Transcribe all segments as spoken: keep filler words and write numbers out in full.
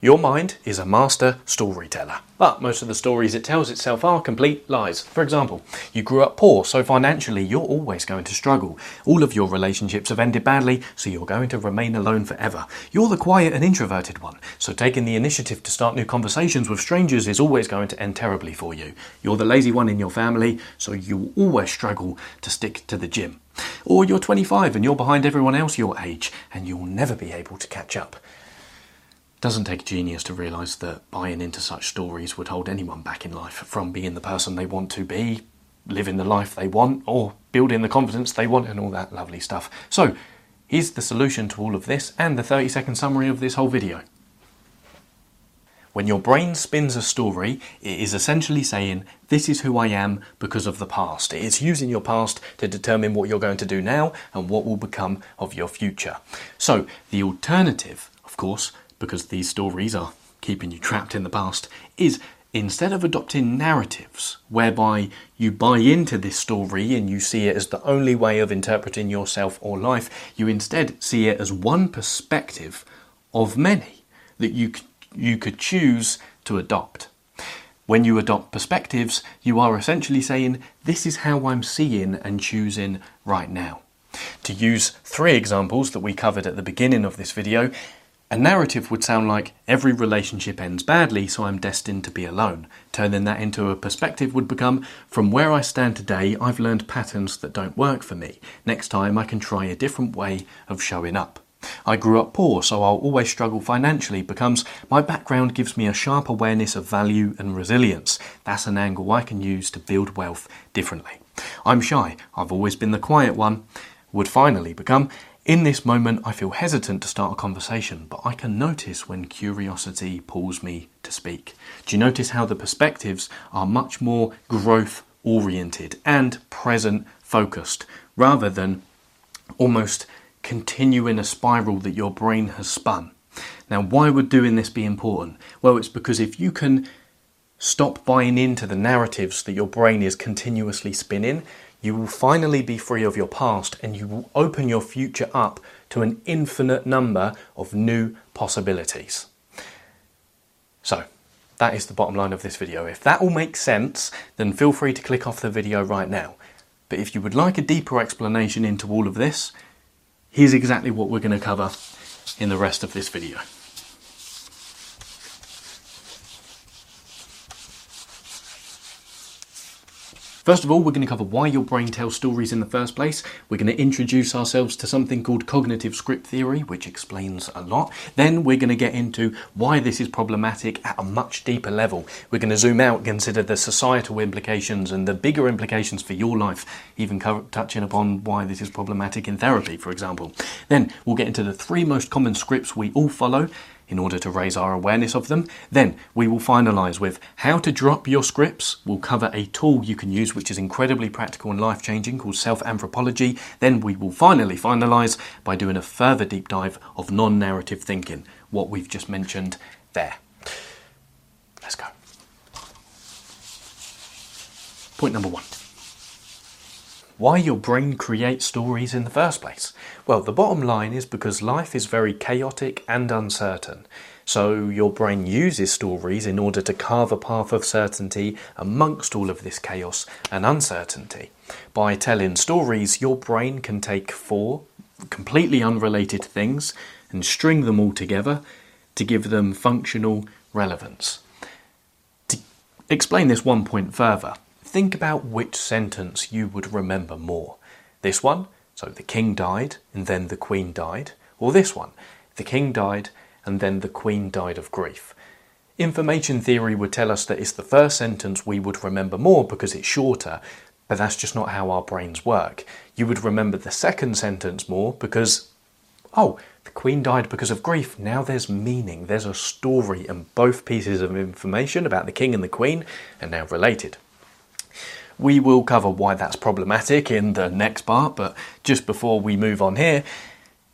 Your mind is a master storyteller, but most of the stories it tells itself are complete lies. For example, you grew up poor, so financially you're always going to struggle. All of your relationships have ended badly, so you're going to remain alone forever. You're the quiet and introverted one, so taking the initiative to start new conversations with strangers is always going to end terribly for you. You're the lazy one in your family, so you'll always struggle to stick to the gym. Or you're twenty-five and you're behind everyone else your age, and you'll never be able to catch up. Doesn't take genius to realise that buying into such stories would hold anyone back in life from being the person they want to be, living the life they want, or building the confidence they want and all that lovely stuff. So, here's the solution to all of this and the thirty second summary of this whole video. When your brain spins a story, it is essentially saying, this is who I am because of the past. It is using your past to determine what you're going to do now and what will become of your future. So, the alternative, of course, because these stories are keeping you trapped in the past, is instead of adopting narratives whereby you buy into this story and you see it as the only way of interpreting yourself or life, you instead see it as one perspective of many that you you could choose to adopt. When you adopt perspectives, you are essentially saying, this is how I'm seeing and choosing right now. To use three examples that we covered at the beginning of this video, a narrative would sound like, every relationship ends badly, so I'm destined to be alone. Turning that into a perspective would become, from where I stand today, I've learned patterns that don't work for me. Next time I can try a different way of showing up. I grew up poor, so I'll always struggle financially becomes, my background gives me a sharp awareness of value and resilience. That's an angle I can use to build wealth differently. I'm shy, I've always been the quiet one, would finally become, in this moment, I feel hesitant to start a conversation, but I can notice when curiosity pulls me to speak. Do you notice how the perspectives are much more growth-oriented and present-focused, rather than almost continuing a spiral that your brain has spun? Now, why would doing this be important? Well, it's because if you can stop buying into the narratives that your brain is continuously spinning, you will finally be free of your past and you will open your future up to an infinite number of new possibilities. So, that is the bottom line of this video. If that all makes sense, then feel free to click off the video right now. But if you would like a deeper explanation into all of this, here's exactly what we're going to cover in the rest of this video. First of all, we're going to cover why your brain tells stories in the first place. We're going to introduce ourselves to something called cognitive script theory, which explains a lot. Then we're going to get into why this is problematic at a much deeper level. We're going to zoom out, consider the societal implications and the bigger implications for your life, even co- touching upon why this is problematic in therapy, for example. Then we'll get into the three most common scripts we all follow in order to raise our awareness of them. Then we will finalise with how to drop your scripts. We'll cover a tool you can use which is incredibly practical and life-changing called self-anthropology. Then we will finally finalise by doing a further deep dive of non-narrative thinking, what we've just mentioned there. Let's go. Point number one. Why your brain creates stories in the first place? Well, the bottom line is because life is very chaotic and uncertain. So your brain uses stories in order to carve a path of certainty amongst all of this chaos and uncertainty. By telling stories, your brain can take four completely unrelated things and string them all together to give them functional relevance. To explain this one point further, think about which sentence you would remember more. This one, so the king died and then the queen died, or this one, the king died and then the queen died of grief. Information theory would tell us that it's the first sentence we would remember more because it's shorter, but that's just not how our brains work. You would remember the second sentence more because, oh, the queen died because of grief. Now there's meaning, there's a story, and both pieces of information about the king and the queen are now related. We will cover why that's problematic in the next part, but just before we move on here,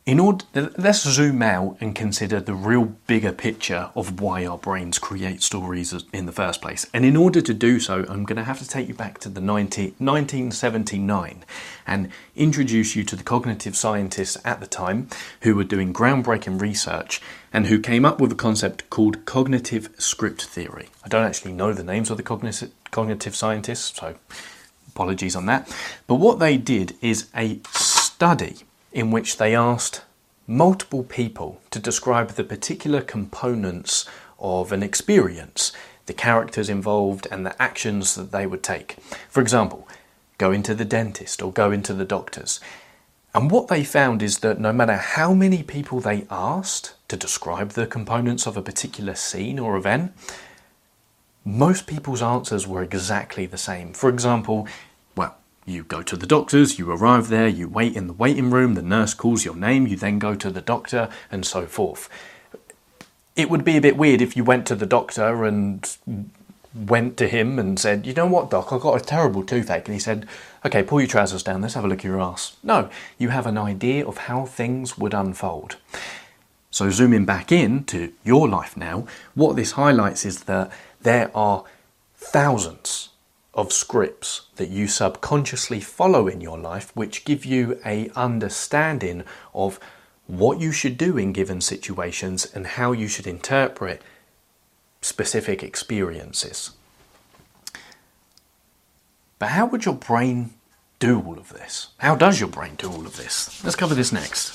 In order, let's zoom out and consider the real bigger picture of why our brains create stories in the first place. And in order to do so, I'm going to have to take you back to the nineteen seventy-nine and introduce you to the cognitive scientists at the time who were doing groundbreaking research and who came up with a concept called cognitive script theory. I don't actually know the names of the cognitive, cognitive scientists, so apologies on that. But what they did is a study in which they asked multiple people to describe the particular components of an experience, the characters involved and the actions that they would take. For example, go into the dentist or go into the doctors. And what they found is that no matter how many people they asked to describe the components of a particular scene or event, most people's answers were exactly the same. For example, well, you go to the doctors, you arrive there, you wait in the waiting room, the nurse calls your name, you then go to the doctor, and so forth. It would be a bit weird if you went to the doctor and went to him and said, you know what, doc, I've got a terrible toothache. And he said, okay, pull your trousers down, let's have a look at your ass. No, you have an idea of how things would unfold. So zooming back in to your life now, what this highlights is that there are thousands of scripts that you subconsciously follow in your life which give you a understanding of what you should do in given situations and how you should interpret specific experiences. But how would your brain do all of this? How does your brain do all of this? Let's cover this next.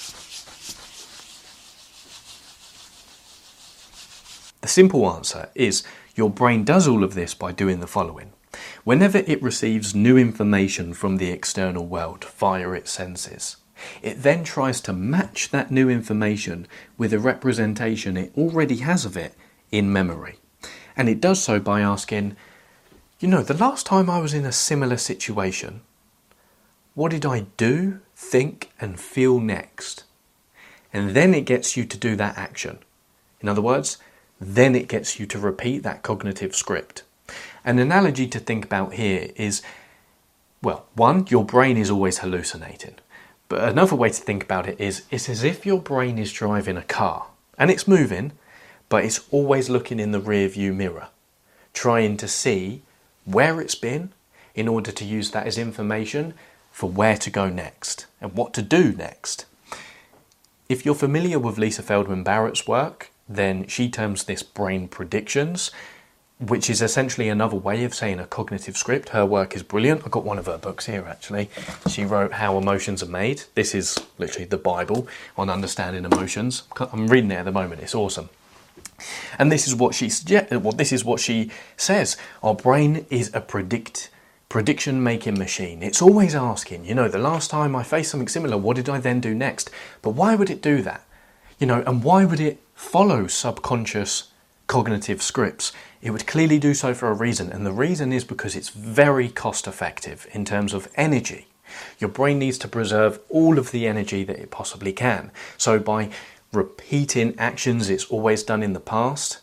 The simple answer is your brain does all of this by doing the following. Whenever it receives new information from the external world via its senses, it then tries to match that new information with a representation it already has of it in memory. And it does so by asking, you know, the last time I was in a similar situation, what did I do, think, and feel next? And then it gets you to do that action. In other words, then it gets you to repeat that cognitive script. An analogy to think about here is, well, one, your brain is always hallucinating. But another way to think about it is, it's as if your brain is driving a car and it's moving, but it's always looking in the rear view mirror, trying to see where it's been in order to use that as information for where to go next and what to do next. If you're familiar with Lisa Feldman Barrett's work, then she terms this brain predictions, which is essentially another way of saying a cognitive script. Her work is brilliant. I've got one of her books here, actually. She wrote How Emotions Are Made. This is literally the Bible on understanding emotions. I'm reading it at the moment. It's awesome. And this is what she suggest- well, this is what she says. Our brain is a predict prediction-making machine. It's always asking, you know, the last time I faced something similar, what did I then do next? But why would it do that? You know, and why would it follow subconscious cognitive scripts? It would clearly do so for a reason, and the reason is because it's very cost effective in terms of energy. Your brain needs to preserve all of the energy that it possibly can. So by repeating actions it's always done in the past,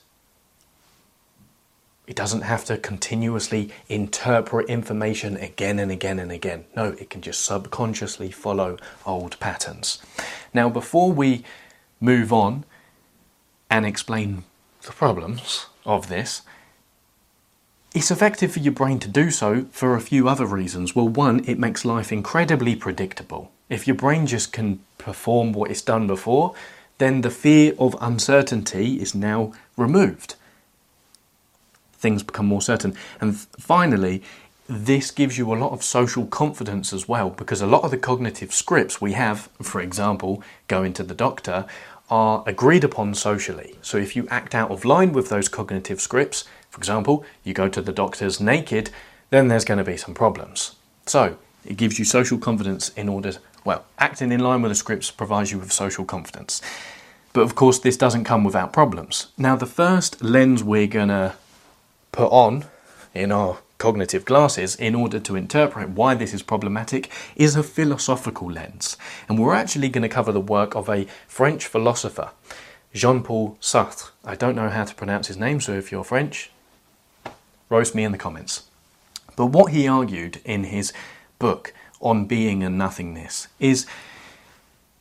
it doesn't have to continuously interpret information again and again and again. No, it can just subconsciously follow old patterns. Now, before we move on and explain the problems of this, it's effective for your brain to do so for a few other reasons. Well, one, it makes life incredibly predictable. If your brain just can perform what it's done before, then the fear of uncertainty is now removed. Things become more certain. And finally, this gives you a lot of social confidence as well, because a lot of the cognitive scripts we have, for example, going to the doctor, are agreed upon socially. So if you act out of line with those cognitive scripts, for example, you go to the doctors naked, then there's going to be some problems. So it gives you social confidence in order, well, acting in line with the scripts provides you with social confidence. But of course, this doesn't come without problems. Now, the first lens we're going to put on in our cognitive glasses in order to interpret why this is problematic is a philosophical lens. And we're actually going to cover the work of a French philosopher, Jean-Paul Sartre. I don't know how to pronounce his name, so if you're French, roast me in the comments. But what he argued in his book On Being and Nothingness is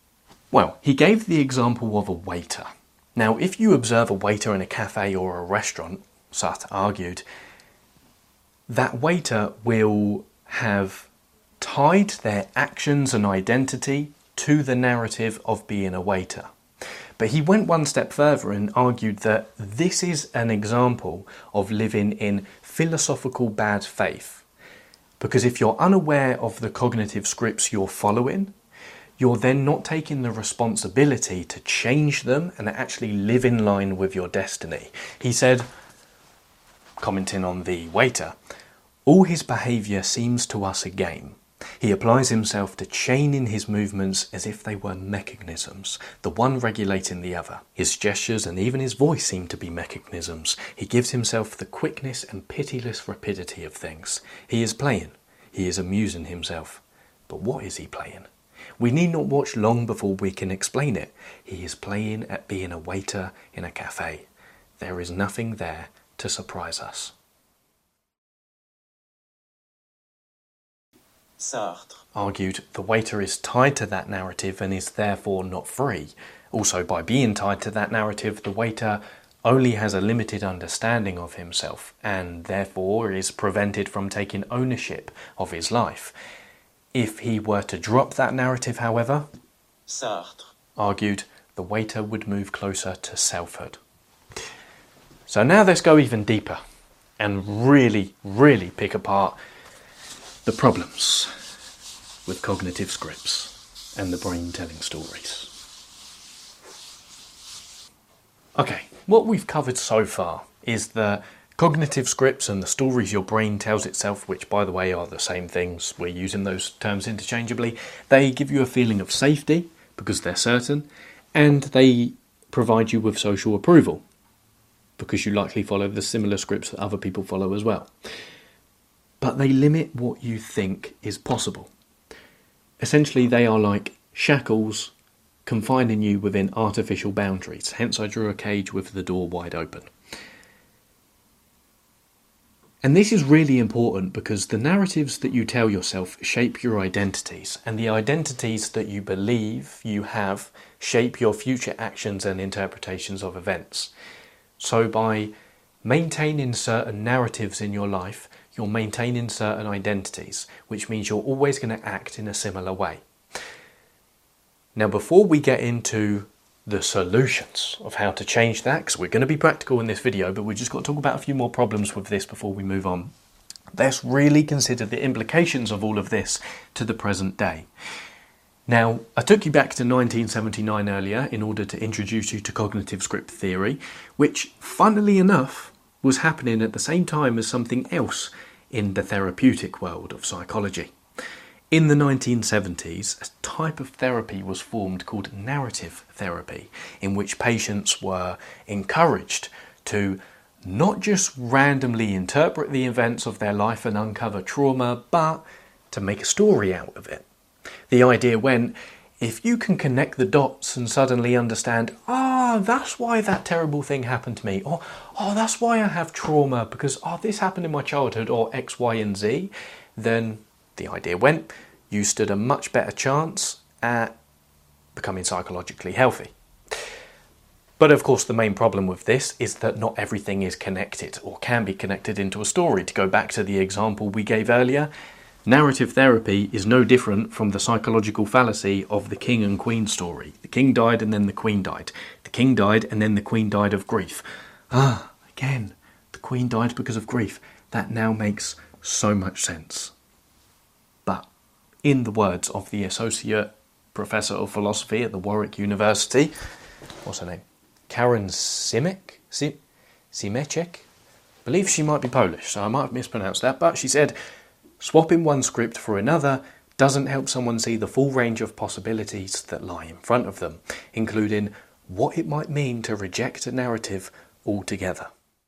Well, he gave the example of a waiter. Now, if you observe a waiter in a cafe or a restaurant, Sartre argued, that waiter will have tied their actions and identity to the narrative of being a waiter. But he went one step further and argued that this is an example of living in philosophical bad faith. Because if you're unaware of the cognitive scripts you're following, you're then not taking the responsibility to change them and actually live in line with your destiny. He said, commenting on the waiter, all his behaviour seems to us a game. He applies himself to chaining his movements as if they were mechanisms, the one regulating the other. His gestures and even his voice seem to be mechanisms. He gives himself the quickness and pitiless rapidity of things. He is playing. He is amusing himself. But what is he playing? We need not watch long before we can explain it. He is playing at being a waiter in a cafe. There is nothing there to surprise us. Sartre argued the waiter is tied to that narrative and is therefore not free. Also, by being tied to that narrative, the waiter only has a limited understanding of himself and therefore is prevented from taking ownership of his life. If he were to drop that narrative, however, Sartre argued the waiter would move closer to selfhood. So now let's go even deeper and really, really pick apart the problems with cognitive scripts and the brain telling stories. Okay, what we've covered so far is the cognitive scripts and the stories your brain tells itself, which by the way are the same things, we're using those terms interchangeably. They give you a feeling of safety because they're certain, and they provide you with social approval because you likely follow the similar scripts that other people follow as well. But they limit what you think is possible. Essentially, they are like shackles confining you within artificial boundaries. Hence, I drew a cage with the door wide open. And this is really important because the narratives that you tell yourself shape your identities, and the identities that you believe you have shape your future actions and interpretations of events. So by maintaining certain narratives in your life, you're maintaining certain identities, which means you're always going to act in a similar way. Now, before we get into the solutions of how to change that, because we're going to be practical in this video, but we've just got to talk about a few more problems with this before we move on. Let's really consider the implications of all of this to the present day. Now, I took you back to nineteen seventy-nine earlier in order to introduce you to cognitive script theory, which, funnily enough, was happening at the same time as something else in the therapeutic world of psychology. In the nineteen seventies, a type of therapy was formed called narrative therapy, in which patients were encouraged to not just randomly interpret the events of their life and uncover trauma, but to make a story out of it. The idea went, if you can connect the dots and suddenly understand, ah, that's why that terrible thing happened to me, or, oh, that's why I have trauma, because, oh, this happened in my childhood, or X, Y, and Z, then the idea went, you stood a much better chance at becoming psychologically healthy. But of course, the main problem with this is that not everything is connected, or can be connected into a story. To go back to the example we gave earlier, narrative therapy is no different from the psychological fallacy of the king and queen story. The king died and then the queen died. The king died and then the queen died of grief. Ah, again, the queen died because of grief. That now makes so much sense. But in the words of the Associate Professor of Philosophy at the Warwick University, what's her name? Karen Simek? Sim- Simeczek? I believe she might be Polish, so I might have mispronounced that, but she said, swapping one script for another doesn't help someone see the full range of possibilities that lie in front of them, including what it might mean to reject a narrative altogether.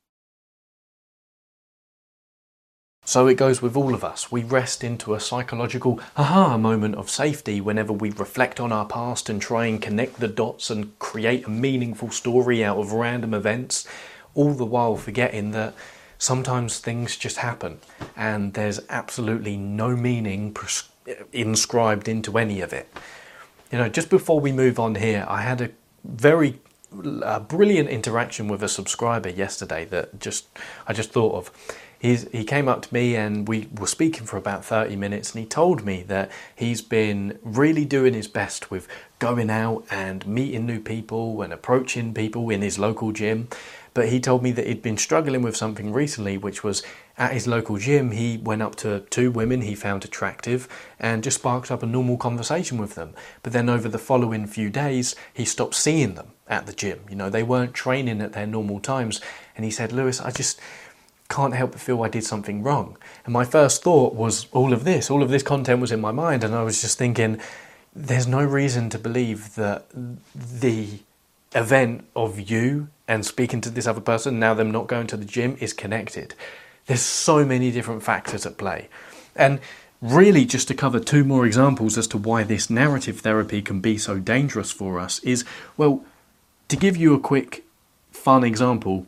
So it goes with all of us. We rest into a psychological aha moment of safety whenever we reflect on our past and try and connect the dots and create a meaningful story out of random events, all the while forgetting that sometimes things just happen and there's absolutely no meaning pres- inscribed into any of it. You know, just before we move on here, I had a very uh, brilliant interaction with a subscriber yesterday that just I just thought of. He's, he came up to me and we were speaking for about thirty minutes, and he told me that he's been really doing his best with going out and meeting new people and approaching people in his local gym. But he told me that he'd been struggling with something recently, which was at his local gym, he went up to two women he found attractive and just sparked up a normal conversation with them. But then over the following few days, he stopped seeing them at the gym. You know, they weren't training at their normal times. And he said, Lewis, I just can't help but feel I did something wrong. And my first thought was all of this, all of this content was in my mind. And I was just thinking, there's no reason to believe that the event of you and speaking to this other person, now them not going to the gym, is connected. There's so many different factors at play. And really, just to cover two more examples as to why this narrative therapy can be so dangerous for us is, well, to give you a quick, fun example,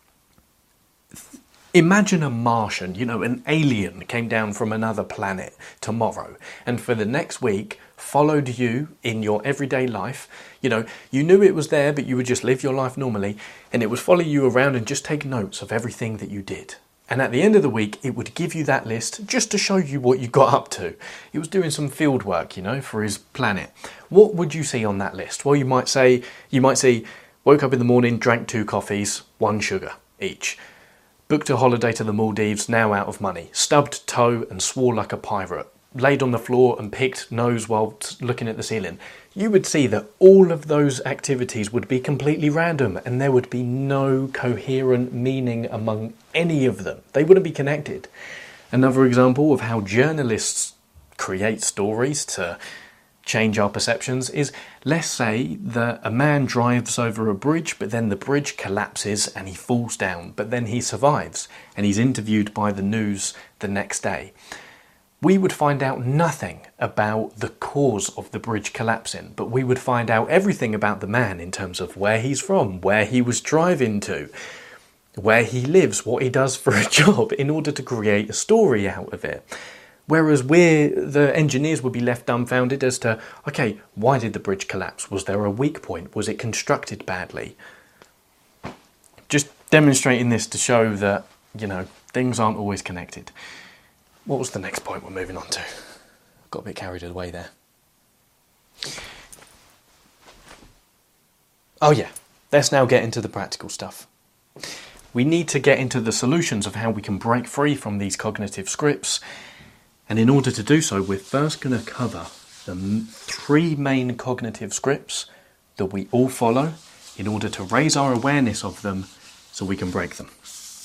imagine a Martian, you know, an alien came down from another planet tomorrow, and for the next week followed you in your everyday life. You know, you knew it was there, but you would just live your life normally, and it would follow you around and just take notes of everything that you did. And at the end of the week, it would give you that list just to show you what you got up to. He was doing some field work, you know, for his planet. What would you see on that list? Well, you might say, you might see, woke up in the morning, drank two coffees, one sugar each. Booked a holiday to the Maldives, now out of money. Stubbed toe and swore like a pirate. Laid on the floor and picked nose while looking at the ceiling. You would see that all of those activities would be completely random and there would be no coherent meaning among any of them. They wouldn't be connected. Another example of how journalists create stories to change our perceptions is, let's say that a man drives over a bridge, but then the bridge collapses and he falls down, but then he survives and he's interviewed by the news the next day. We would find out nothing about the cause of the bridge collapsing, but we would find out everything about the man in terms of where he's from, where he was driving to, where he lives, what he does for a job, in order to create a story out of it. Whereas we're, the engineers would be left dumbfounded as to, okay, why did the bridge collapse? Was there a weak point? Was it constructed badly? Just demonstrating this to show that, you know, things aren't always connected. What was the next point we're moving on to? Got a bit carried away there. Oh yeah, let's now get into the practical stuff. We need to get into the solutions of how we can break free from these cognitive scripts. And in order to do so, we're first going to cover the three main cognitive scripts that we all follow in order to raise our awareness of them so we can break them.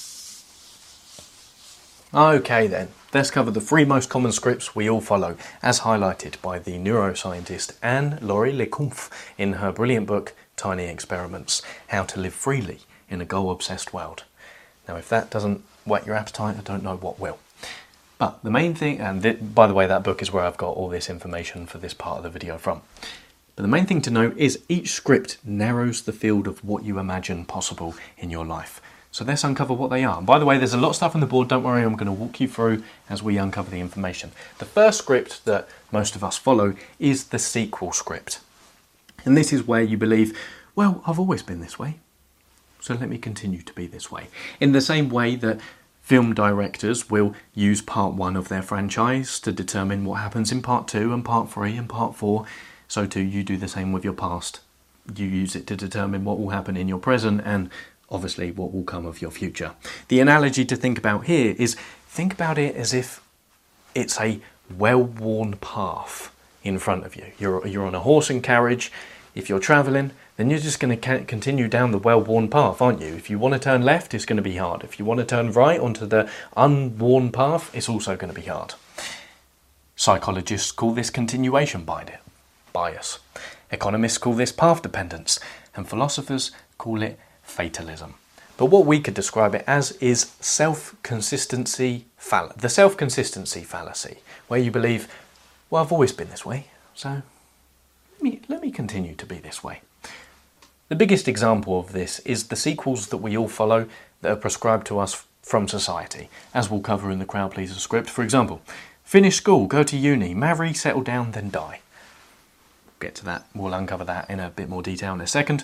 Okay then, let's cover the three most common scripts we all follow, as highlighted by the neuroscientist Anne-Laurie Lecomte in her brilliant book, Tiny Experiments, How to Live Freely in a Goal-Obsessed World. Now, if that doesn't whet your appetite, I don't know what will. But the main thing, and th- by the way, that book is where I've got all this information for this part of the video from. But the main thing to know is each script narrows the field of what you imagine possible in your life. So let's uncover what they are. And by the way, there's a lot of stuff on the board. Don't worry, I'm going to walk you through as we uncover the information. The first script that most of us follow is the sequel script. And this is where you believe, well, I've always been this way, so let me continue to be this way. In the same way that film directors will use part one of their franchise to determine what happens in part two and part three and part four, so too you do the same with your past. You use it to determine what will happen in your present and obviously what will come of your future. The analogy to think about here is, think about it as if it's a well-worn path in front of you. You're, you're on a horse and carriage. If you're travelling, then you're just going to continue down the well-worn path, aren't you? If you want to turn left, it's going to be hard. If you want to turn right onto the unworn path, it's also going to be hard. Psychologists call this continuation bias. Economists call this path dependence. And philosophers call it fatalism. But what we could describe it as is self-consistency fall- the self-consistency fallacy, where you believe, well, I've always been this way, so let me, let me continue to be this way. The biggest example of this is the sequels that we all follow that are prescribed to us from society, as we'll cover in the Crowd Pleaser script. For example, finish school, go to uni, marry, settle down, then die. get to that. We'll uncover that in a bit more detail in a second.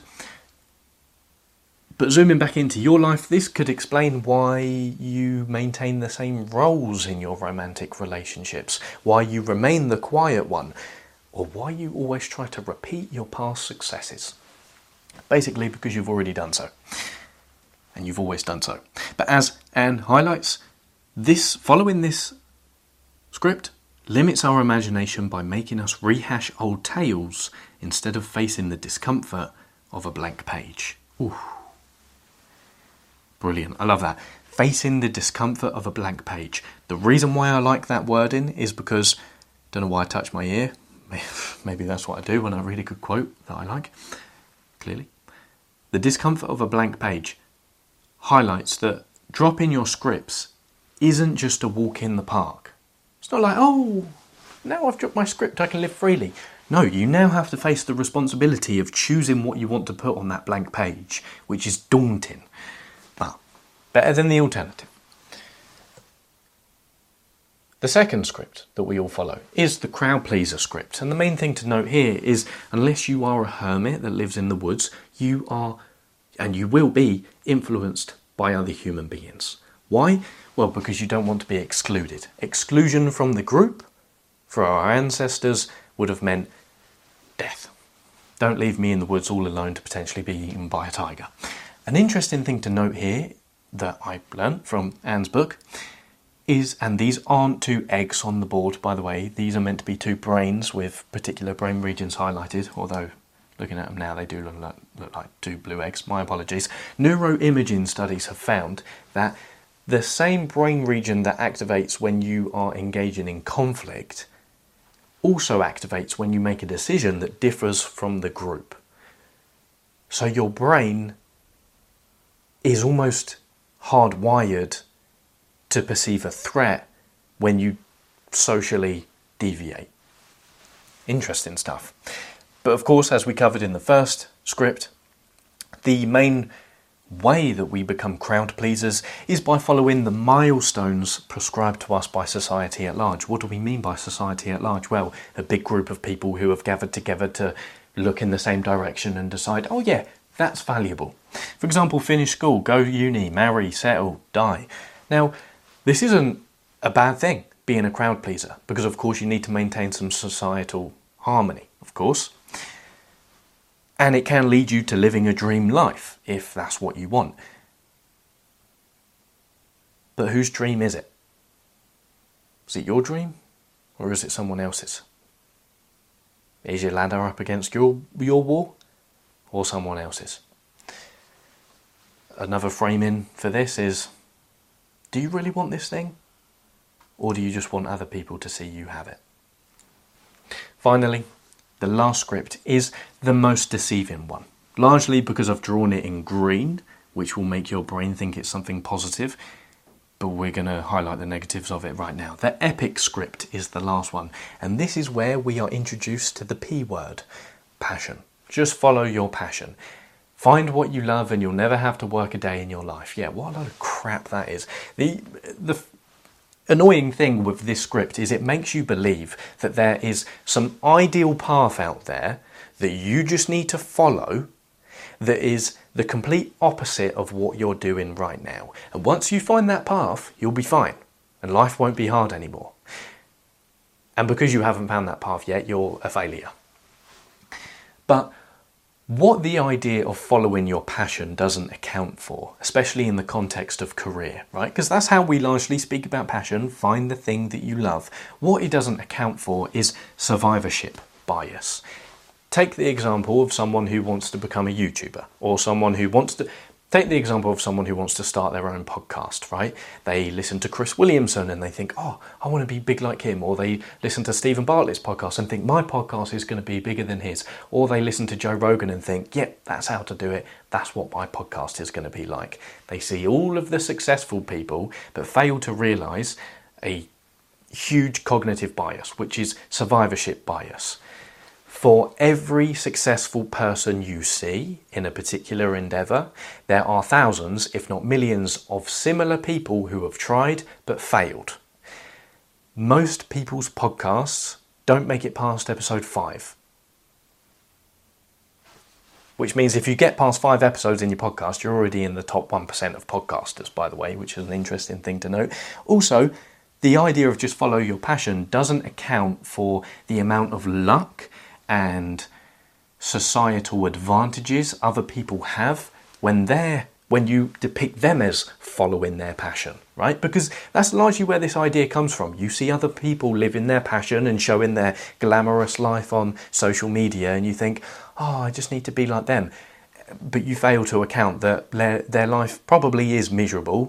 But zooming back into your life, this could explain why you maintain the same roles in your romantic relationships, why you remain the quiet one, or why you always try to repeat your past successes. Basically because you've already done so. And you've always done so. But as Anne highlights, this following this script limits our imagination by making us rehash old tales instead of facing the discomfort of a blank page. Ooh. Brilliant. I love that. Facing the discomfort of a blank page. The reason why I like that wording is because, don't know why I touch my ear. Maybe that's what I do when I read a good quote that I like. Clearly. The discomfort of a blank page highlights that dropping your scripts isn't just a walk in the park. It's not like, oh, now I've dropped my script, I can live freely. No, you now have to face the responsibility of choosing what you want to put on that blank page, which is daunting. But better than the alternative. The second script that we all follow is the crowd pleaser script. And the main thing to note here is, unless you are a hermit that lives in the woods, you are, and you will be, influenced by other human beings. Why? Well, because you don't want to be excluded. Exclusion from the group, for our ancestors, would have meant death. Don't leave me in the woods all alone to potentially be eaten by a tiger. An interesting thing to note here that I learned from Anne's book is, and these aren't two eggs on the board, by the way, these are meant to be two brains with particular brain regions highlighted, although looking at them now they do look like, look like two blue eggs, my apologies. Neuroimaging studies have found that the same brain region that activates when you are engaging in conflict also activates when you make a decision that differs from the group. So your brain is almost hardwired to perceive a threat when you socially deviate. Interesting stuff. But of course, as we covered in the first script, the main way that we become crowd pleasers is by following the milestones prescribed to us by society at large. What do we mean by society at large? Well, a big group of people who have gathered together to look in the same direction and decide, oh yeah, that's valuable. For example, finish school, go to uni, marry, settle, die. Now, this isn't a bad thing, being a crowd pleaser, because of course you need to maintain some societal harmony, of course. And it can lead you to living a dream life, if that's what you want. But whose dream is it? Is it your dream, or is it someone else's? Is your ladder up against your, your wall, or someone else's? Another framing for this is, do you really want this thing? Or do you just want other people to see you have it? Finally, the last script is the most deceiving one, largely because I've drawn it in green, which will make your brain think it's something positive, but we're going to highlight the negatives of it right now. The epic script is the last one, and this is where we are introduced to the P word, passion. Just follow your passion. Find what you love and you'll never have to work a day in your life. Yeah, what a load of crap that is. The, the annoying thing with this script is it makes you believe that there is some ideal path out there that you just need to follow that is the complete opposite of what you're doing right now. And once you find that path, you'll be fine and life won't be hard anymore. And because you haven't found that path yet, you're a failure. But what the idea of following your passion doesn't account for, especially in the context of career, right? Because that's how we largely speak about passion, find the thing that you love. What it doesn't account for is survivorship bias. Take the example of someone who wants to become a YouTuber, or someone who wants to... Take the example of someone who wants to start their own podcast, right? They listen to Chris Williamson and they think, oh, I want to be big like him. Or they listen to Stephen Bartlett's podcast and think, my podcast is going to be bigger than his. Or they listen to Joe Rogan and think, yep, that's how to do it. That's what my podcast is going to be like. They see all of the successful people, but fail to realise a huge cognitive bias, which is survivorship bias. For every successful person you see in a particular endeavour, there are thousands, if not millions, of similar people who have tried but failed. Most people's podcasts don't make it past episode five. which means if you get past five episodes in your podcast, you're already in the top one percent of podcasters, by the way, which is an interesting thing to note. Also, the idea of just follow your passion doesn't account for the amount of luck and societal advantages other people have when they're when you depict them as following their passion, right? Because that's largely where this idea comes from. You see other people living their passion and showing their glamorous life on social media, and you think, oh, I just need to be like them. But you fail to account that their, their life probably is miserable,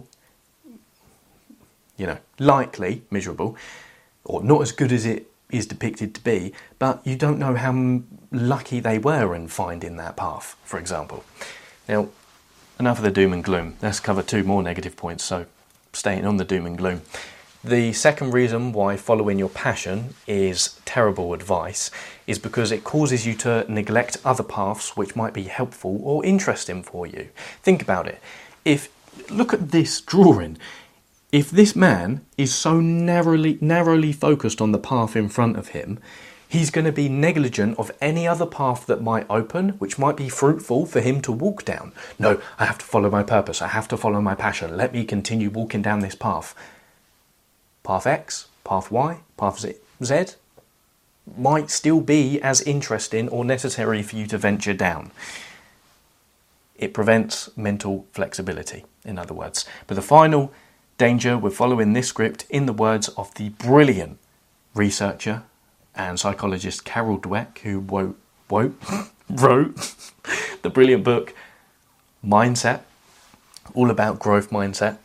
you know, likely miserable, or not as good as it is depicted to be, but you don't know how lucky they were in finding that path, for example. Now, enough of the doom and gloom. Let's cover two more negative points, so staying on the doom and gloom. The second reason why following your passion is terrible advice is because it causes you to neglect other paths which might be helpful or interesting for you. Think about it. If look at this drawing. If this man is so narrowly narrowly focused on the path in front of him, he's going to be negligent of any other path that might open, which might be fruitful for him to walk down. No, I have to follow my purpose. I have to follow my passion. Let me continue walking down this path. Path X, path Y, path Z, Z might still be as interesting or necessary for you to venture down. It prevents mental flexibility, in other words. But the final danger with following this script, in the words of the brilliant researcher and psychologist Carol Dweck, who wrote, wrote, wrote the brilliant book Mindset, all about growth mindset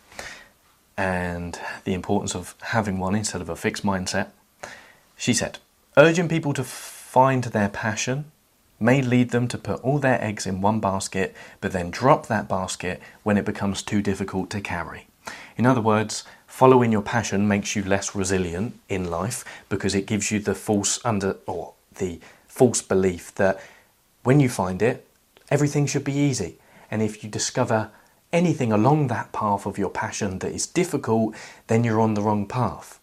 and the importance of having one instead of a fixed mindset. She said, urging people to find their passion may lead them to put all their eggs in one basket, but then drop that basket when it becomes too difficult to carry. In other words, following your passion makes you less resilient in life because it gives you the false under or the false belief that when you find it, everything should be easy. And if you discover anything along that path of your passion that is difficult, then you're on the wrong path.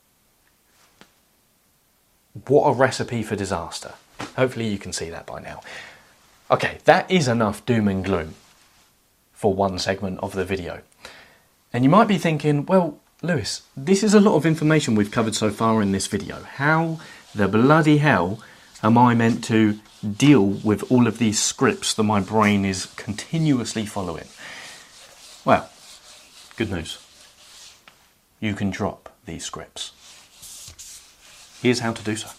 What a recipe for disaster. Hopefully you can see that by now. Okay, that is enough doom and gloom for one segment of the video. And you might be thinking, well, Lewis, this is a lot of information we've covered so far in this video. How the bloody hell am I meant to deal with all of these scripts that my brain is continuously following? Well, good news. You can drop these scripts. Here's how to do so.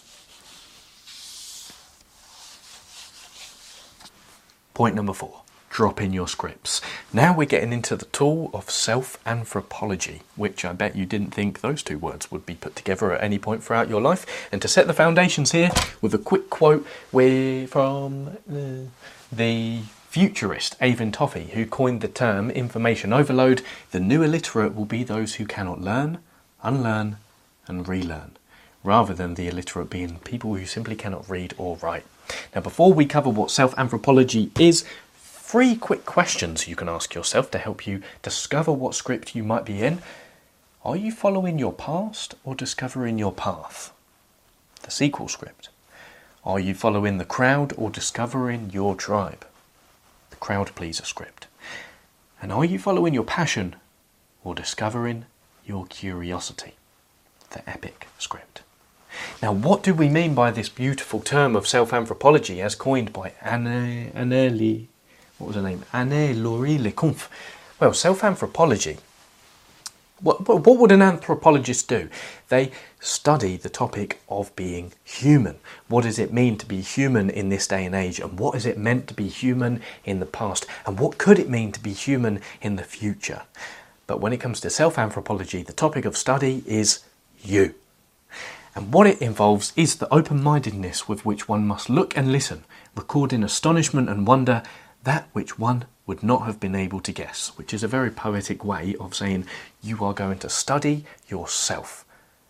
Point number four. Drop in your scripts. Now we're getting into the tool of self-anthropology, which I bet you didn't think those two words would be put together at any point throughout your life. And to set the foundations here with a quick quote we're from uh, the futurist Avon Toffey, who coined the term information overload. The new illiterate will be those who cannot learn, unlearn and relearn, rather than the illiterate being people who simply cannot read or write. Now, before we cover what self-anthropology is, three quick questions you can ask yourself to help you discover what script you might be in. Are you following your past or discovering your path? The sequel script. Are you following the crowd or discovering your tribe? The crowd pleaser script. And are you following your passion or discovering your curiosity? The epic script. Now, what do we mean by this beautiful term of self-anthropology as coined by Anne, Anne, what was her name? Anne-Laurie Leconf. Well, self-anthropology, what, what would an anthropologist do? They study the topic of being human. What does it mean to be human in this day and age? And what is it meant to be human in the past? And what could it mean to be human in the future? But when it comes to self-anthropology, the topic of study is you. And what it involves is the open-mindedness with which one must look and listen, recording astonishment and wonder, that which one would not have been able to guess, which is a very poetic way of saying you are going to study yourself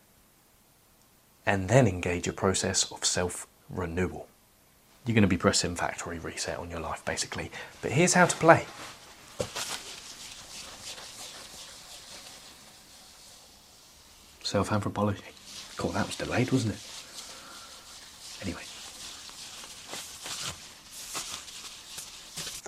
and then engage a process of self-renewal. You're going to be pressing factory reset on your life, basically. But here's how to play. Self-anthropology. Cool, that was delayed, wasn't it? Anyway.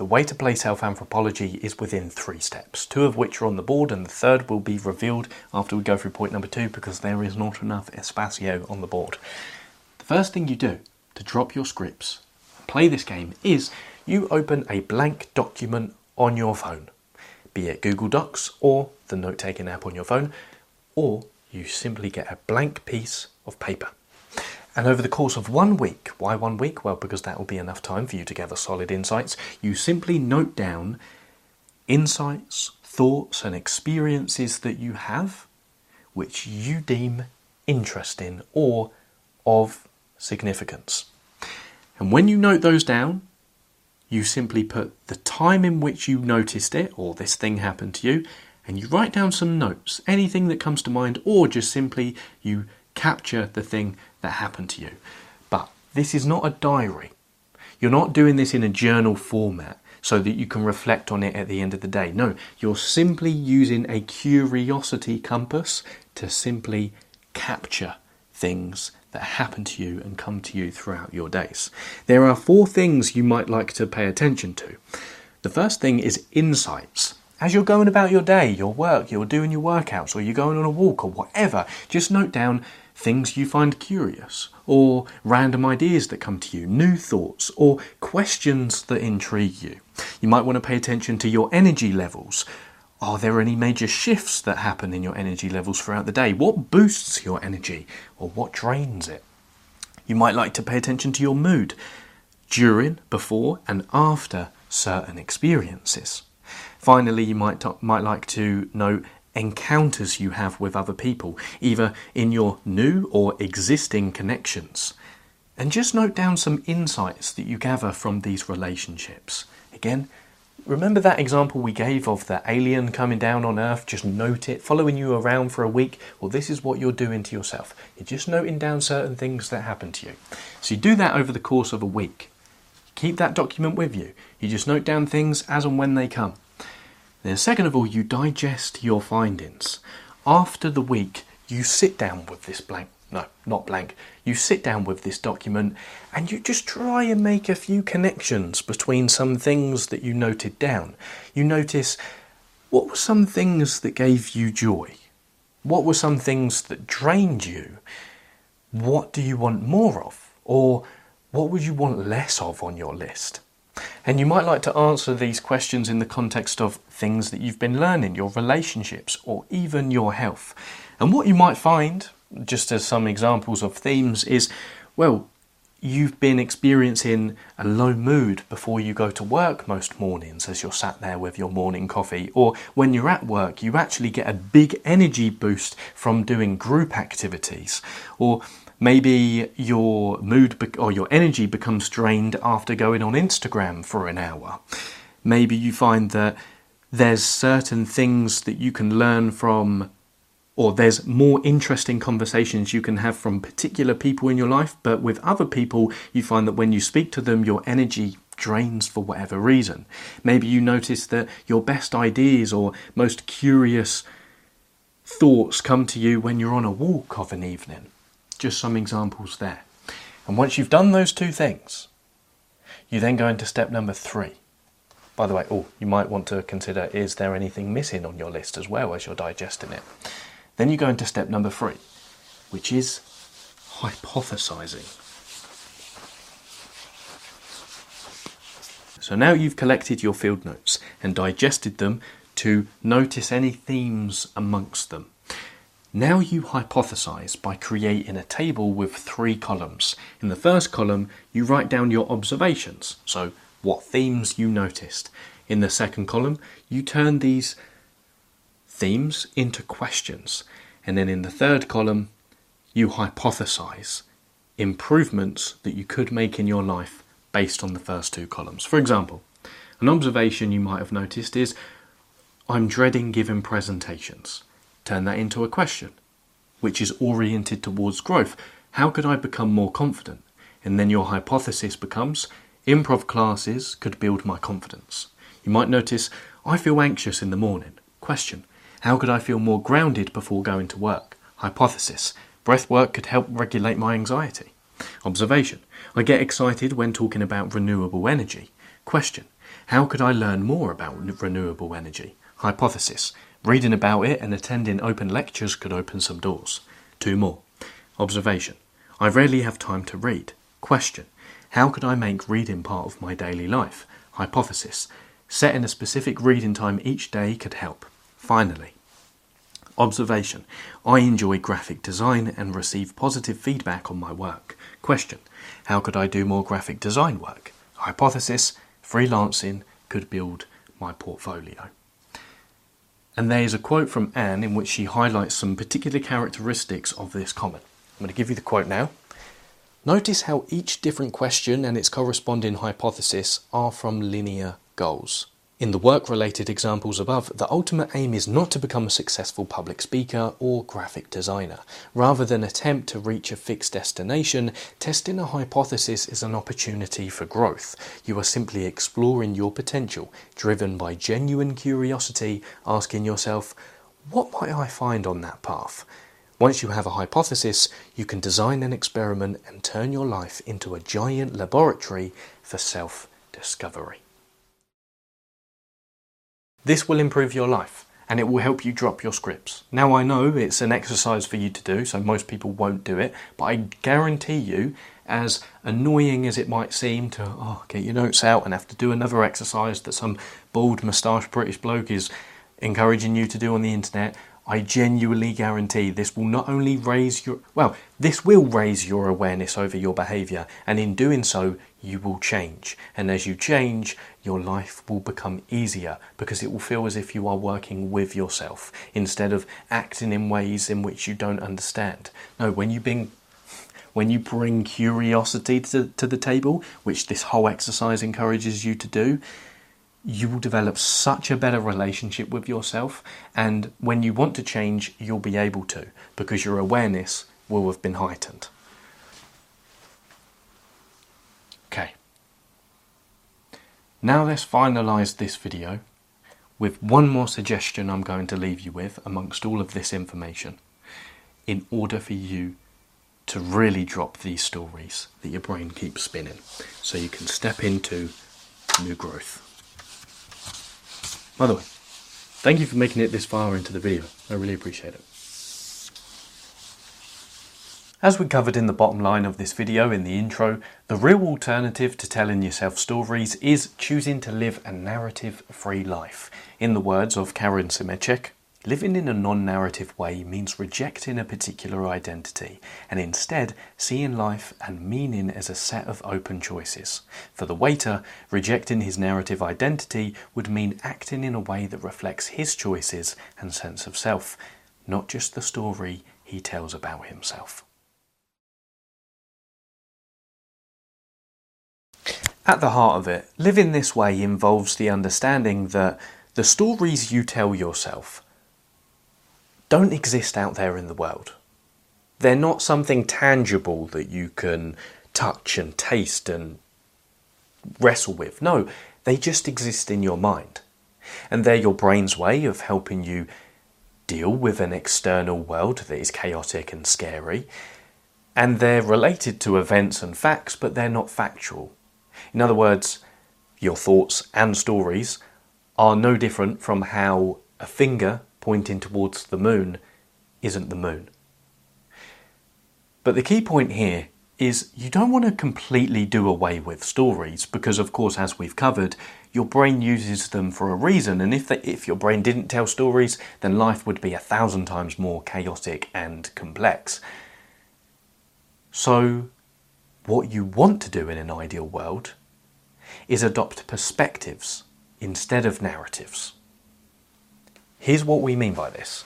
way to play self-anthropology is within three steps, two of which are on the board and the third will be revealed after we go through point number two because there is not enough espacio on the board. The first thing you do to drop your scripts and play this game is you open a blank document on your phone, be it Google Docs or the note-taking app on your phone, or you simply get a blank piece of paper. And over the course of one week, why one week? Well, because that will be enough time for you to gather solid insights. You simply note down insights, thoughts and experiences that you have, which you deem interesting or of significance. And when you note those down, you simply put the time in which you noticed it or this thing happened to you, and you write down some notes, anything that comes to mind, or just simply you capture the thing that happened to you. But this is not a diary. You're not doing this in a journal format so that you can reflect on it at the end of the day. No, you're simply using a curiosity compass to simply capture things that happen to you and come to you throughout your days. There are four things you might like to pay attention to. The first thing is insights. As you're going about your day, your work, you're doing your workouts, or you're going on a walk or whatever, just note down things you find curious, or random ideas that come to you, new thoughts, or questions that intrigue you. You might want to pay attention to your energy levels. Are there any major shifts that happen in your energy levels throughout the day? What boosts your energy, or what drains it? You might like to pay attention to your mood during, before, and after certain experiences. Finally, you might, might like to note encounters you have with other people, either in your new or existing connections. And just note down some insights that you gather from these relationships. Again, remember that example we gave of the alien coming down on Earth? Just note it, following you around for a week. Well, this is what you're doing to yourself. You're just noting down certain things that happen to you. So you do that over the course of a week. Keep that document with you. You just note down things as and when they come. Then second of all, you digest your findings. After the week, you sit down with this blank, no, not blank, you sit down with this document and you just try and make a few connections between some things that you noted down. You notice, what were some things that gave you joy? What were some things that drained you? What do you want more of? Or what would you want less of on your list? And you might like to answer these questions in the context of things that you've been learning, your relationships, or even your health. And what you might find, just as some examples of themes, is, well, you've been experiencing a low mood before you go to work most mornings as you're sat there with your morning coffee. Or when you're at work, you actually get a big energy boost from doing group activities. Or maybe your mood be- or your energy becomes drained after going on Instagram for an hour. Maybe you find that there's certain things that you can learn from, or there's more interesting conversations you can have from particular people in your life, but with other people you find that when you speak to them your energy drains for whatever reason. Maybe you notice that your best ideas or most curious thoughts come to you when you're on a walk of an evening. Just some examples there. And once you've done those two things, you then go into step number three. By the way, oh, you might want to consider, is there anything missing on your list as well as you're digesting it? Then you go into step number three, which is hypothesizing. So now you've collected your field notes and digested them to notice any themes amongst them. Now you hypothesize by creating a table with three columns. In the first column, you write down your observations, so what themes you noticed. In the second column, you turn these themes into questions. And then in the third column, you hypothesize improvements that you could make in your life based on the first two columns. For example, an observation you might have noticed is, I'm dreading giving presentations. Turn that into a question, which is oriented towards growth. How could I become more confident? And then your hypothesis becomes, improv classes could build my confidence. You might notice, I feel anxious in the morning. Question, how could I feel more grounded before going to work? Hypothesis, breath work could help regulate my anxiety. Observation, I get excited when talking about renewable energy. Question, How could I learn more about renewable energy? Hypothesis. Reading about it and attending open lectures could open some doors. Two more. Observation. I rarely have time to read. Question. How could I make reading part of my daily life? Hypothesis. Setting a specific reading time each day could help. Finally. Observation. I enjoy graphic design and receive positive feedback on my work. Question. How could I do more graphic design work? Hypothesis. Freelancing could build my portfolio. And there is a quote from Anne in which she highlights some particular characteristics of this comment. I'm going to give you the quote now. Notice how each different question and its corresponding hypothesis are from linear goals. In the work-related examples above, the ultimate aim is not to become a successful public speaker or graphic designer. Rather than attempt to reach a fixed destination, testing a hypothesis is an opportunity for growth. You are simply exploring your potential, driven by genuine curiosity, asking yourself, what might I find on that path? Once you have a hypothesis, you can design an experiment and turn your life into a giant laboratory for self-discovery. This will improve your life, and it will help you drop your scripts. Now I know it's an exercise for you to do, so most people won't do it, but I guarantee you, as annoying as it might seem to oh, get your notes out and have to do another exercise that some bald moustached British bloke is encouraging you to do on the internet, I genuinely guarantee this will not only raise your, well, this will raise your awareness over your behaviour, and in doing so, you will change. And as you change, your life will become easier because it will feel as if you are working with yourself instead of acting in ways in which you don't understand. No, when you bring, when you bring curiosity to, to the table, which this whole exercise encourages you to do, you will develop such a better relationship with yourself, and when you want to change, you'll be able to, because your awareness will have been heightened. Okay. Now let's finalise this video with one more suggestion I'm going to leave you with amongst all of this information in order for you to really drop these stories that your brain keeps spinning so you can step into new growth. By the way, thank you for making it this far into the video. I really appreciate it. As we covered in the bottom line of this video in the intro, the real alternative to telling yourself stories is choosing to live a narrative-free life. In the words of Karen Simechek, living in a non-narrative way means rejecting a particular identity and instead seeing life and meaning as a set of open choices. For the waiter, rejecting his narrative identity would mean acting in a way that reflects his choices and sense of self, not just the story he tells about himself. At the heart of it, living this way involves the understanding that the stories you tell yourself don't exist out there in the world. They're not something tangible that you can touch and taste and wrestle with. No, they just exist in your mind. And they're your brain's way of helping you deal with an external world that is chaotic and scary. And they're related to events and facts, but they're not factual. In other words, your thoughts and stories are no different from how a finger pointing towards the moon isn't the moon. But the key point here is you don't want to completely do away with stories because, of course, as we've covered, your brain uses them for a reason, and if, they, if your brain didn't tell stories, then life would be a thousand times more chaotic and complex. So what you want to do in an ideal world is adopt perspectives instead of narratives. Here's what we mean by this.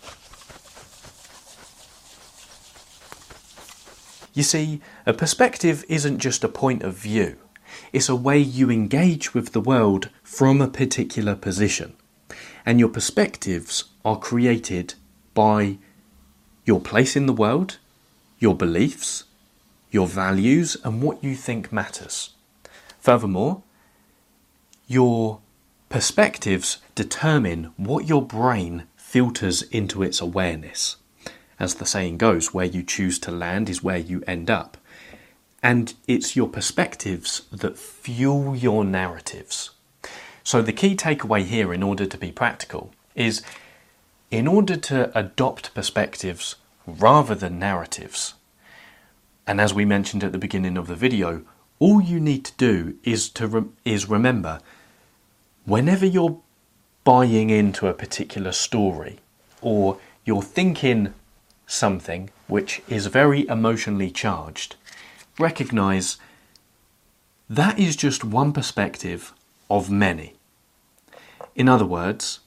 You see, a perspective isn't just a point of view. It's a way you engage with the world from a particular position. And your perspectives are created by your place in the world, your beliefs, your values, and what you think matters. Furthermore, your perspectives determine what your brain filters into its awareness. As the saying goes, where you choose to land is where you end up. And it's your perspectives that fuel your narratives. So the key takeaway here, in order to be practical, is in order to adopt perspectives rather than narratives, and as we mentioned at the beginning of the video, all you need to do is to re- is remember, whenever you're buying into a particular story or you're thinking something which is very emotionally charged, recognize that is just one perspective of many. In other words,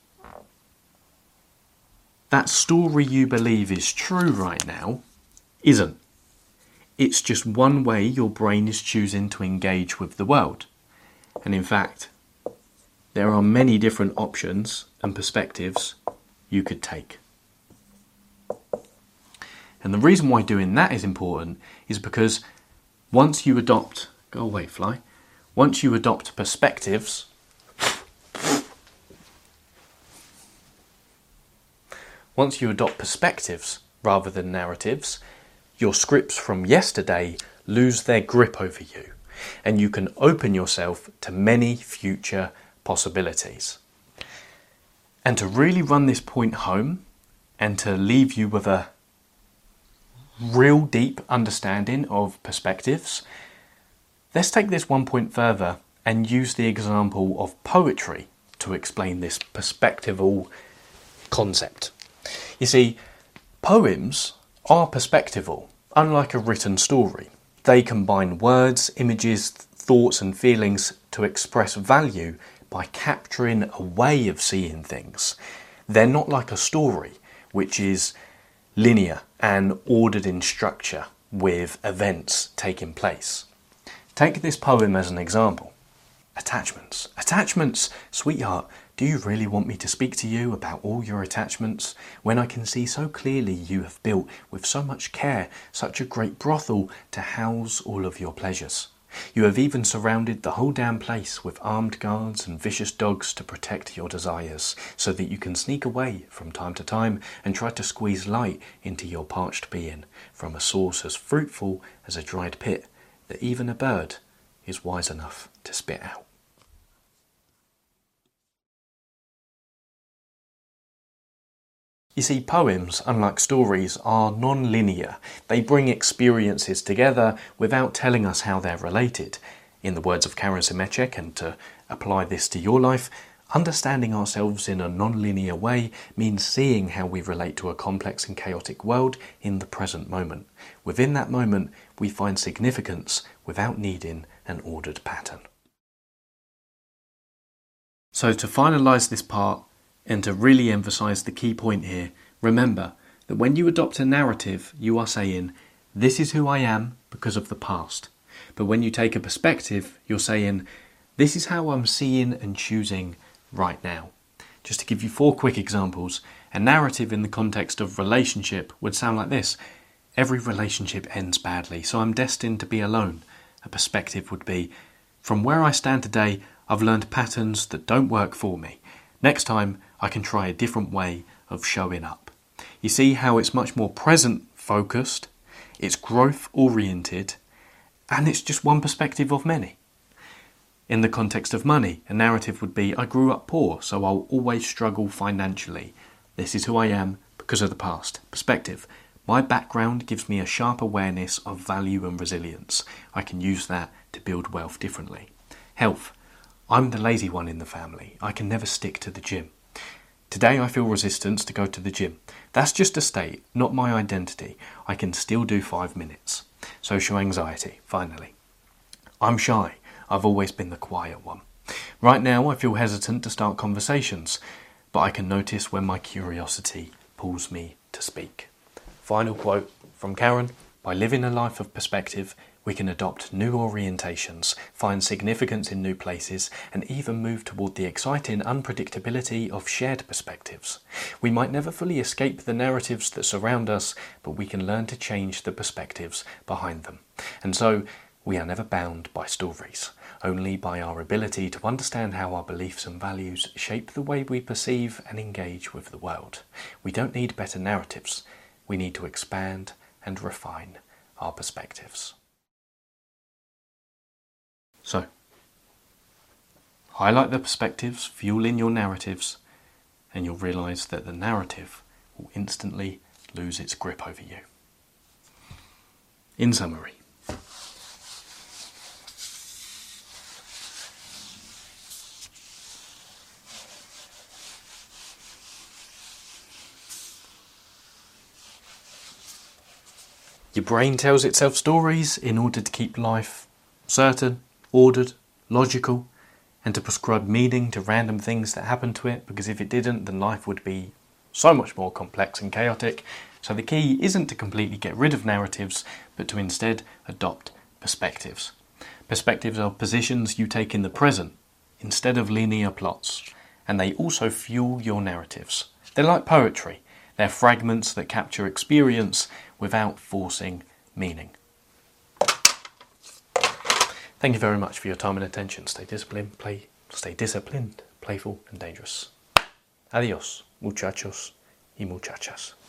that story you believe is true right now isn't. It's just one way your brain is choosing to engage with the world. And in fact, there are many different options and perspectives you could take. And the reason why doing that is important is because once you adopt, go away fly, once you adopt perspectives, once you adopt perspectives rather than narratives, your scripts from yesterday lose their grip over you, and you can open yourself to many future possibilities. And to really run this point home and to leave you with a real deep understanding of perspectives, let's take this one point further and use the example of poetry to explain this perspectival concept. You see, poems are perspectival, unlike a written story. They combine words, images, thoughts and feelings to express value by capturing a way of seeing things. They're not like a story, which is linear and ordered in structure with events taking place. Take this poem as an example. Attachments. Attachments, sweetheart, do you really want me to speak to you about all your attachments when I can see so clearly you have built with so much care such a great brothel to house all of your pleasures? You have even surrounded the whole damn place with armed guards and vicious dogs to protect your desires, so that you can sneak away from time to time and try to squeeze light into your parched being from a source as fruitful as a dried pit that even a bird is wise enough to spit out. You see, poems, unlike stories, are non-linear. They bring experiences together without telling us how they're related. In the words of Karen Simechek, and to apply this to your life, understanding ourselves in a non-linear way means seeing how we relate to a complex and chaotic world in the present moment. Within that moment, we find significance without needing an ordered pattern. So to finalise this part, and to really emphasise the key point here, remember that when you adopt a narrative, you are saying, this is who I am because of the past. But when you take a perspective, you're saying, this is how I'm seeing and choosing right now. Just to give you four quick examples, a narrative in the context of relationship would sound like this. Every relationship ends badly, so I'm destined to be alone. A perspective would be, from where I stand today, I've learned patterns that don't work for me. Next time, I can try a different way of showing up. You see how it's much more present focused, it's growth oriented, and it's just one perspective of many. In the context of money, a narrative would be, I grew up poor, so I'll always struggle financially. This is who I am because of the past. Perspective. My background gives me a sharp awareness of value and resilience. I can use that to build wealth differently. Health. I'm the lazy one in the family. I can never stick to the gym. Today I feel resistance to go to the gym. That's just a state, not my identity. I can still do five minutes. Social anxiety, finally. I'm shy. I've always been the quiet one. Right now I feel hesitant to start conversations, but I can notice when my curiosity pulls me to speak. Final quote from Karen. By living a life of perspective, we can adopt new orientations, find significance in new places, and even move toward the exciting unpredictability of shared perspectives. We might never fully escape the narratives that surround us, but we can learn to change the perspectives behind them. And so, we are never bound by stories, only by our ability to understand how our beliefs and values shape the way we perceive and engage with the world. We don't need better narratives. We need to expand and refine our perspectives. So, Highlight the perspectives, fueling your narratives, and you'll realise that the narrative will instantly lose its grip over you. In summary, your brain tells itself stories in order to keep life certain, ordered, logical, and to prescribe meaning to random things that happen to it, because if it didn't, then life would be so much more complex and chaotic. So the key isn't to completely get rid of narratives, but to instead adopt perspectives. Perspectives are positions you take in the present instead of linear plots, and they also fuel your narratives. They're like poetry. They're fragments that capture experience without forcing meaning. Thank you very much for your time and attention. Stay disciplined, play, stay disciplined, playful and dangerous. Adios, muchachos y muchachas.